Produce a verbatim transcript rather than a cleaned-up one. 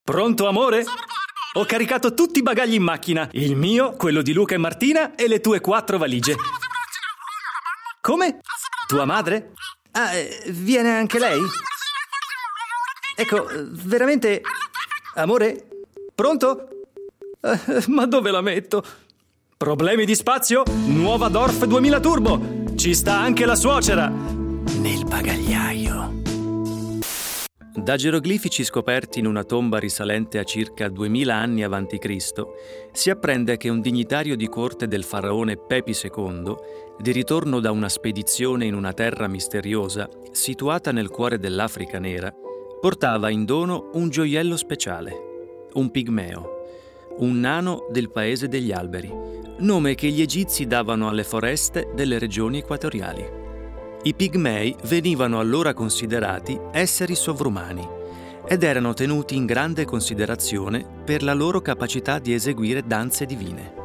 Pronto, amore? Ho caricato tutti i bagagli in macchina. Il mio, quello di Luca e Martina e le tue quattro valigie. Come? Tua madre? Ah, eh, viene anche lei? Ecco, veramente... Amore? Pronto? Eh, ma dove la metto? Problemi di spazio? Nuova Dorf duemila Turbo! Ci sta anche la suocera! Nel bagagliaio. Da geroglifici scoperti in una tomba risalente a circa duemila anni avanti Cristo, si apprende che un dignitario di corte del faraone Pepi secondo, di ritorno da una spedizione in una terra misteriosa, situata nel cuore dell'Africa nera, portava in dono un gioiello speciale, un pigmeo, un nano del paese degli alberi, nome che gli egizi davano alle foreste delle regioni equatoriali. I pigmei venivano allora considerati esseri sovrumani ed erano tenuti in grande considerazione per la loro capacità di eseguire danze divine.